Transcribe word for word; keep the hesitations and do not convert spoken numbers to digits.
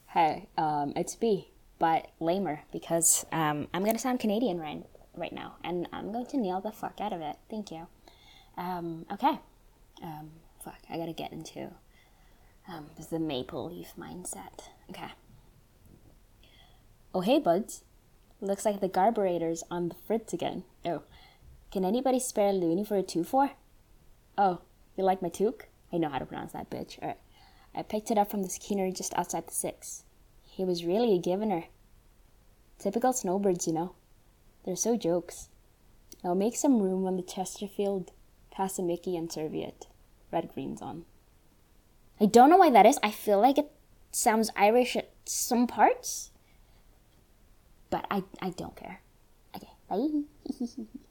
Hey, um, it's B, but lamer because um, I'm gonna sound Canadian right right now, and I'm going to nail the fuck out of it. Thank you. Um, okay. Um, fuck, I gotta get into um the maple leaf mindset. Okay. Oh hey buds, looks like the carburetor's on the fritz again. Oh, can anybody spare a loony for a two four? Oh, you like my toque? I know how to pronounce that bitch. Alright. I picked it up from the skinner just outside the six. He was really a givener. Typical snowbirds, you know. They're so jokes. Now make some room on the Chesterfield, pass a Mickey and Serviette. Red green's on. I don't know why that is. I feel like it sounds Irish at some parts. But I, I don't care. Okay, bye.